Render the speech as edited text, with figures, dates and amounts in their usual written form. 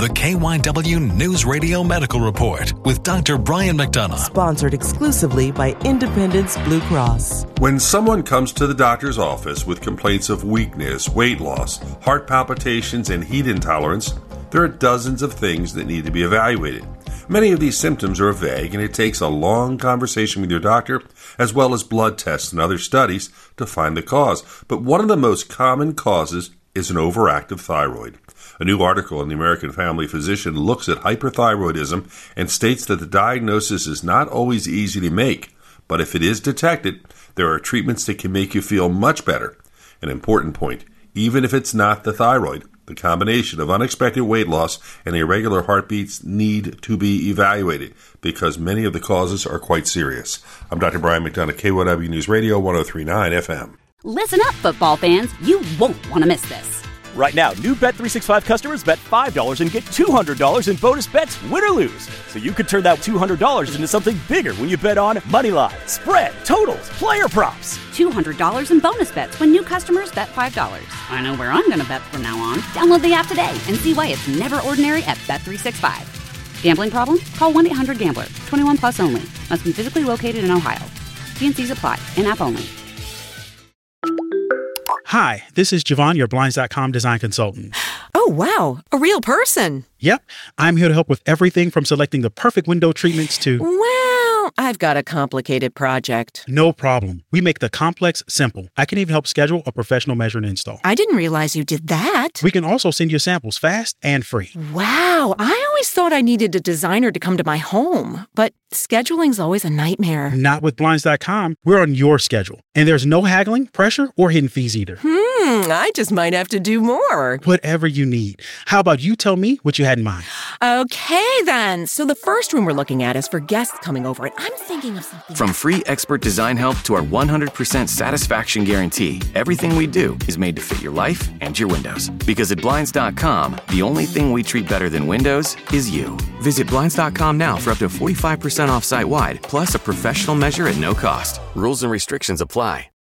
the KYW News Radio Medical Report with Dr. Brian McDonough. Sponsored exclusively by Independence Blue Cross. When someone comes to the doctor's office with complaints of weakness, weight loss, heart palpitations, and heat intolerance, there are dozens of things that need to be evaluated. Many of these symptoms are vague, and it takes a long conversation with your doctor, as well as blood tests and other studies, to find the cause. But one of the most common causes is an overactive thyroid. A new article in the American Family Physician looks at hyperthyroidism and states that the diagnosis is not always easy to make, but if it is detected, there are treatments that can make you feel much better. An important point, even if it's not the thyroid, the combination of unexpected weight loss and irregular heartbeats need to be evaluated because many of the causes are quite serious. I'm Dr. Brian McDonough, KYW News Radio 103.9 FM. Listen up, football fans. You won't want to miss this. Right now, new Bet365 customers bet $5 and get $200 in bonus bets, win or lose. So you could turn that $200 into something bigger when you bet on money line, spread, totals, player props. $200 in bonus bets when new customers bet $5. I know where I'm going to bet from now on. Download the app today and see why it's never ordinary at Bet365. Gambling problem? Call 1-800-GAMBLER. 21 plus only. Must be physically located in Ohio. T&Cs apply. In-app only. Hi, this is Javon, your Blinds.com design consultant. Oh, wow. A real person. Yep. I'm here to help with everything from selecting the perfect window treatments to... Well, I've got a complicated project. No problem. We make the complex simple. I can even help schedule a professional measure and install. I didn't realize you did that. We can also send you samples fast and free. Wow. I always thought I needed a designer to come to my home, but scheduling's always a nightmare. Not with Blinds.com. We're on your schedule. And there's no haggling, pressure, or hidden fees either. I just might have to do more. Whatever you need. How about you tell me what you had in mind? Okay, then. So the first room we're looking at is for guests coming over, and I'm thinking of something. From free expert design help to our 100% satisfaction guarantee, everything we do is made to fit your life and your windows. Because at Blinds.com, the only thing we treat better than windows is you. Visit Blinds.com now for up to 45% off site-wide, plus a professional measure at no cost. Rules and restrictions apply.